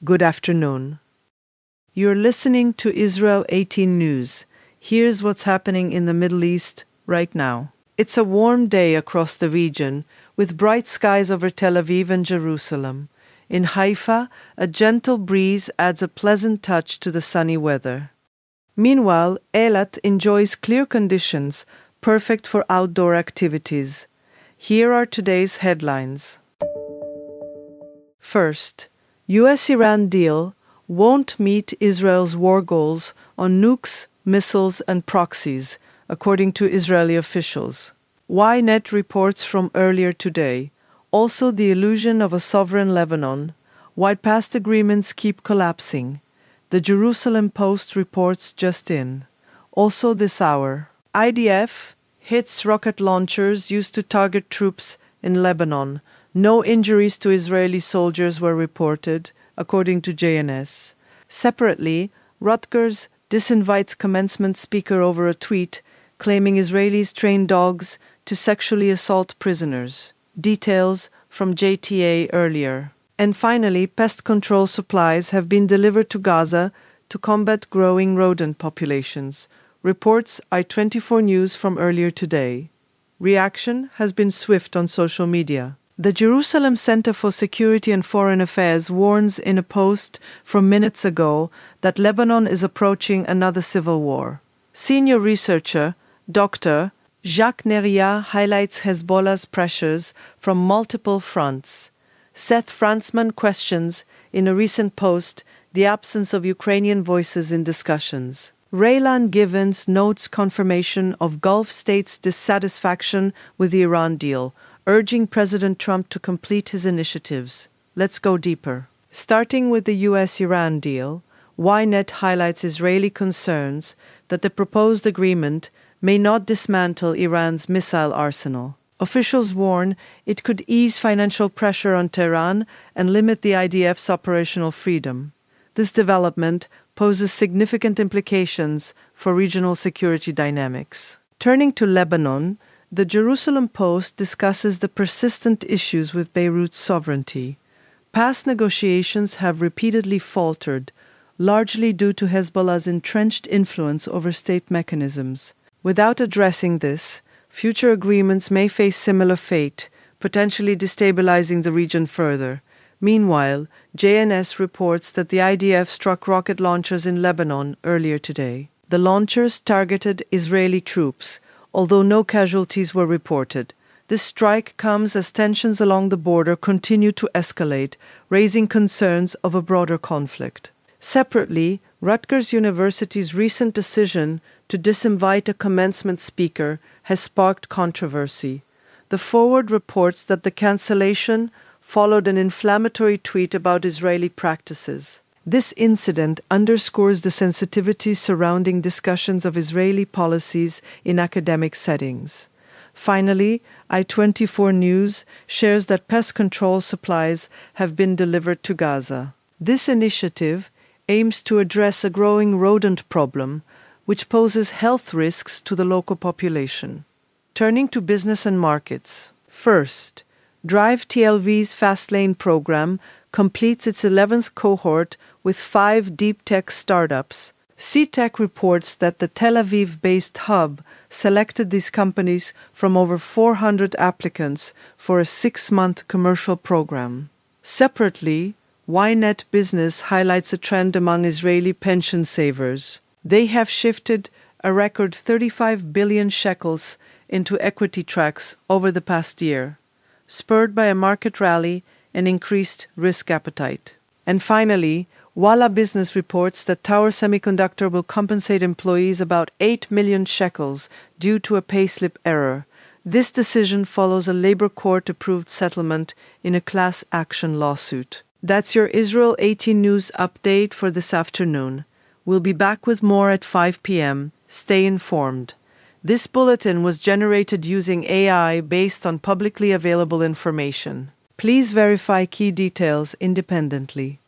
Good afternoon. You're listening to Israel 18 News. Here's what's happening in the Middle East right now. It's a warm day across the region, with bright skies over Tel Aviv and Jerusalem. In Haifa, a gentle breeze adds a pleasant touch to the sunny weather. Meanwhile, Eilat enjoys clear conditions, perfect for outdoor activities. Here are today's headlines. First, US-Iran deal won't meet Israel's war goals on nukes, missiles, and proxies, according to Israeli officials. Ynet reports from earlier today. Also, the illusion of a sovereign Lebanon, while past agreements keep collapsing. The Jerusalem Post reports just in. Also this hour, IDF hits rocket launchers used to target troops in Lebanon. No injuries to Israeli soldiers were reported, according to JNS. Separately, Rutgers disinvites commencement speaker over a tweet claiming Israelis train dogs to sexually assault prisoners. Details from JTA earlier. And finally, pest control supplies have been delivered to Gaza to combat growing rodent populations. Reports I24 News from earlier today. Reaction has been swift on social media. The Jerusalem Center for Security and Foreign Affairs warns in a post from minutes ago that Lebanon is approaching another civil war. Senior researcher, Dr. Jacques Neria, highlights Hezbollah's pressures from multiple fronts. Seth Frantzman questions, in a recent post, the absence of Ukrainian voices in discussions. Raylan Givens notes confirmation of Gulf states' dissatisfaction with the Iran deal, urging President Trump to complete his initiatives. Let's go deeper. Starting with the US-Iran deal, Ynet highlights Israeli concerns that the proposed agreement may not dismantle Iran's missile arsenal. Officials warn it could ease financial pressure on Tehran and limit the IDF's operational freedom. This development poses significant implications for regional security dynamics. Turning to Lebanon, the Jerusalem Post discusses the persistent issues with Beirut's sovereignty. Past negotiations have repeatedly faltered, largely due to Hezbollah's entrenched influence over state mechanisms. Without addressing this, future agreements may face similar fate, potentially destabilizing the region further. Meanwhile, JNS reports that the IDF struck rocket launchers in Lebanon earlier today. The launchers targeted Israeli troops, although no casualties were reported. This strike comes as tensions along the border continue to escalate, raising concerns of a broader conflict. Separately, Rutgers University's recent decision to disinvite a commencement speaker has sparked controversy. The Forward reports that the cancellation followed an inflammatory tweet about Israeli practices. This incident underscores the sensitivity surrounding discussions of Israeli policies in academic settings. Finally, I24 News shares that pest control supplies have been delivered to Gaza. This initiative aims to address a growing rodent problem, which poses health risks to the local population. Turning to business and markets. First, Drive TLV's Fastlane program completes its 11th cohort with 5 deep tech startups. CTech reports that the Tel Aviv-based hub selected these companies from over 400 applicants for a 6-month commercial program. Separately, Ynet Business highlights a trend among Israeli pension savers. They have shifted a record 35 billion shekels into equity tracks over the past year, spurred by a market rally and increased risk appetite. And finally, Walla Business reports that Tower Semiconductor will compensate employees about 8 million shekels due to a payslip error. This decision follows a labor court-approved settlement in a class action lawsuit. That's your Israel 18 News update for this afternoon. We'll be back with more at 5 p.m. Stay informed. This bulletin was generated using AI based on publicly available information. Please verify key details independently.